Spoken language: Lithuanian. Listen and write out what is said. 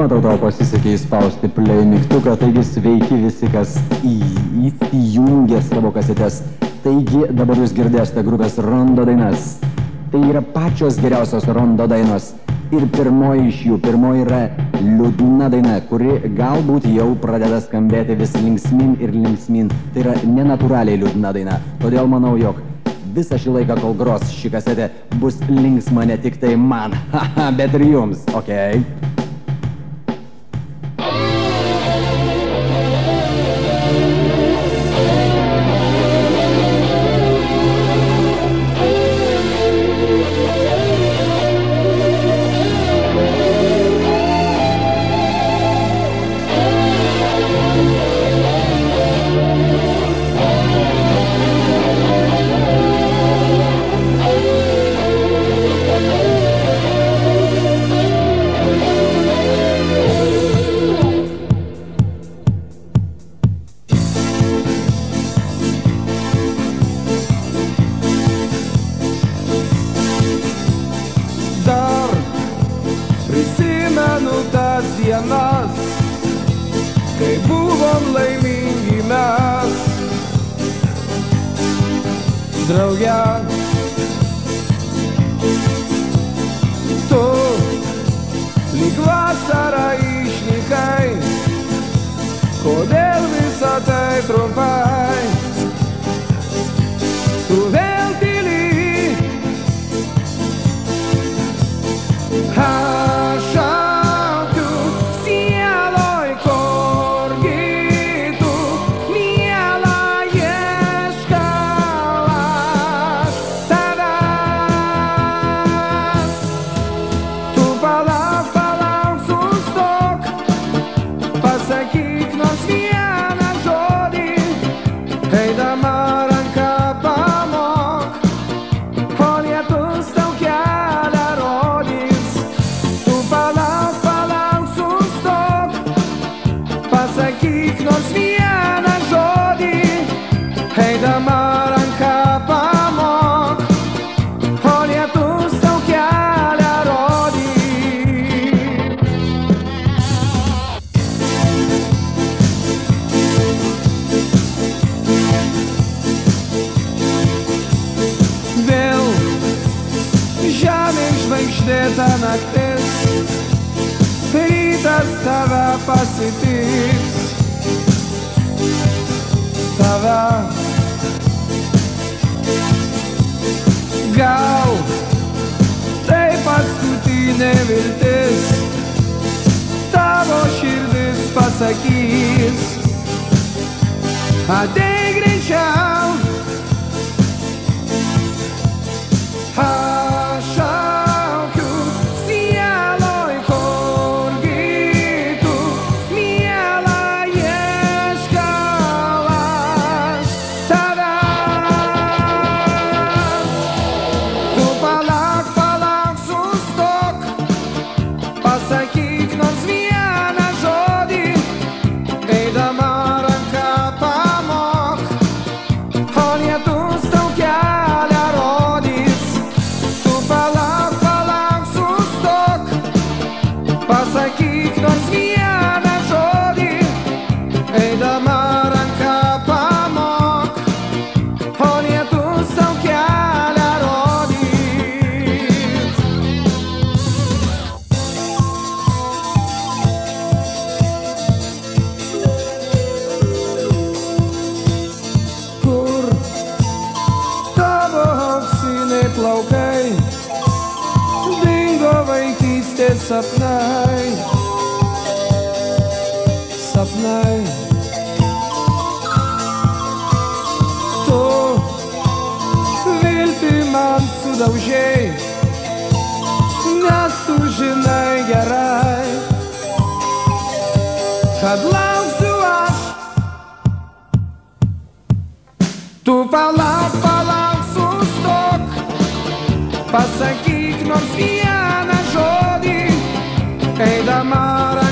Matau, tau pasisekė įspausti play mygtuką, taigi sveiki visi, kas įsijungė savo kasetes. Taigi dabar jūs girdėsite grupės Rondo dainas. Tai yra pačios geriausios Rondo dainos. Ir pirmoji iš jų, pirmoji yra liūdna daina, kuri galbūt jau pradeda skambėti vis linksmin ir linksmin. Tai yra nenatūraliai liūdna daina. Todėl manau, jog visą šį laiką, kol gros ši kasetė, bus linksma ne tik tai man, bet ir jums, okei? Dienas, kai buvom laimingi mes drauge. Tu lyg vasarą išnykai, kodėl visą tai trumpai? Tu vėl tyli, žvaigždėta naktis, rytas tave pasitiks, tave. Gal tai paskutinė viltis, tavo širdis pasakys, ateik greičiau. Pasakyk nors vieną žodį, eidama ranką pamok, o lietus tau kelią rodys. Kur tavo auksiniai plaukai, dingo vaikystės sapnai, sapnai. Tu viltį man sudaužei, nes tu žinai gerai, kad lauksiu aš. Tu palauk, palauk, sustok, pasakyk nors vieną žodį, eidama